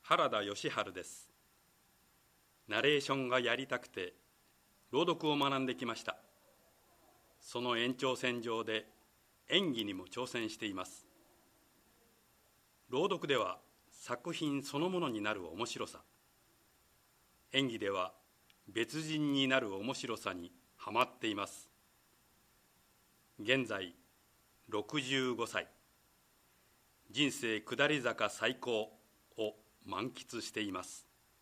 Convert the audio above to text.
原田義治です。ナレーションがやりたくて朗読を学んできました。その延長線上で演技にも挑戦しています。朗読では作品そのものになる面白さ、演技では別人になる面白さにはまっています。現在65歳、人生下り坂最高を満喫しています。